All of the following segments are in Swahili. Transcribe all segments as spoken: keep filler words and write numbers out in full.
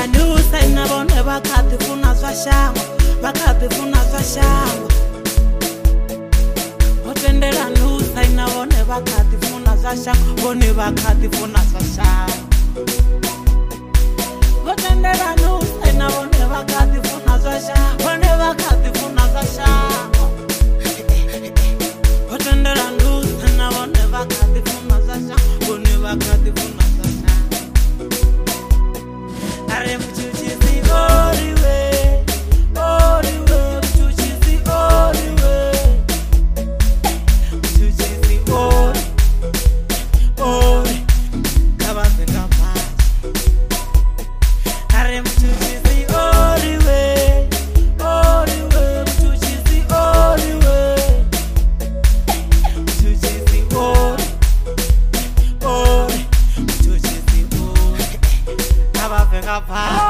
nusa inabone bakati funa zwa shango bakati funa zwa shango Otendela nusa inabone bakati funa zwa shango bone bakati funa zwa shango Otendela nusa inabone bakati funa zwa shango bone bakati funa zwa shango Otendela nusa inabone bakati funa zwa shango bone bakati funa zwa shango Are mchuchizi oriwe, oriwe, mchuchizi oriwe Mchuchizi ori, ori, kabaze kabaze Are mchuchizi oriwe, oriwe, mchuchizi oriwe Mchuchizi ori, ori, mchuchizi ori Kabaze kabaze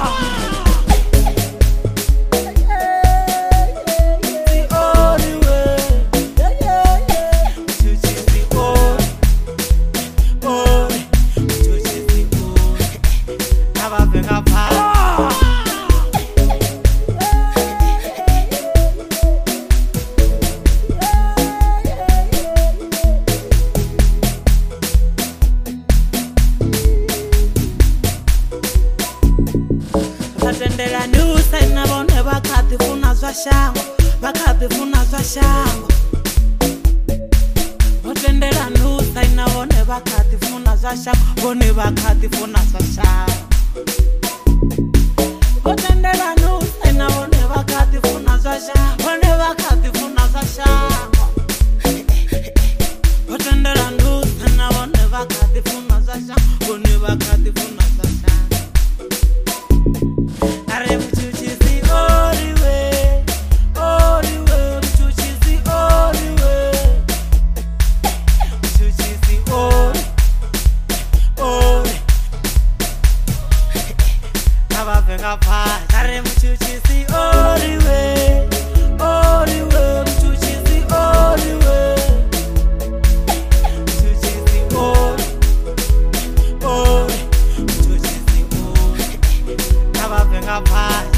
Otendela nusa inabone bakati funa zwa shango bakati funa zwa shango Otendela nusa inabone bakati funa zwa shango bone bakati funa zwa shango Otendela nusa inabone bakati funa zwa shango bone bakati funa zwa shango Otendela nusa inabone bakati funa zwa shango bone bakati funa zwa shango Are mchuchizi oriwe, oriwe, mchuchizi oriwe Mchuchizi ori, ori Kabaze kabaze Are mchuchizi oriwe, oriwe, mchuchizi oriwe Mchuchizi ori, ori, mchuchizi ori Kabaze kabaze